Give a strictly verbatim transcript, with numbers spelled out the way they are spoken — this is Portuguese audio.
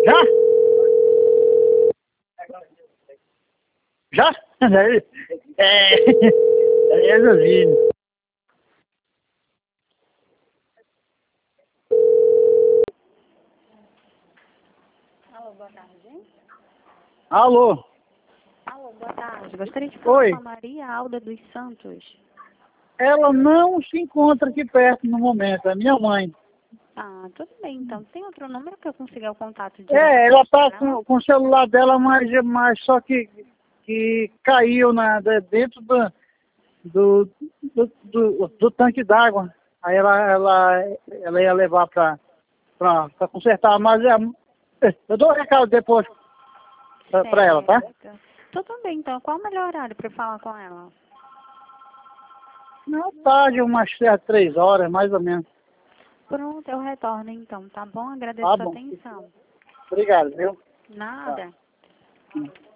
Já? Já? É, é Josinho. Alô, boa tarde. Alô? Alô, boa tarde. Gostaria de falar Oi. com a Maria Alda dos Santos. Ela não se encontra aqui perto no momento, é minha mãe. Ah, tudo bem, então. Tem outro número que eu consiga o contato É, ela diretamente tá com ela? com, com o celular dela, mas, mas só que, que caiu na, de- dentro do, do, do, do, do tanque d'água. Aí ela, ela, ela ia levar pra, pra, pra consertar, mas é, eu dou o recado depois pra, pra ela, tá? Certo. Tudo bem, então. Qual o melhor horário para falar com ela? Na tarde, umas três horas, mais ou menos. Pronto, eu retorno então, tá bom? Agradeço Tá a sua bom. atenção. Obrigado, viu? Nada. Tá.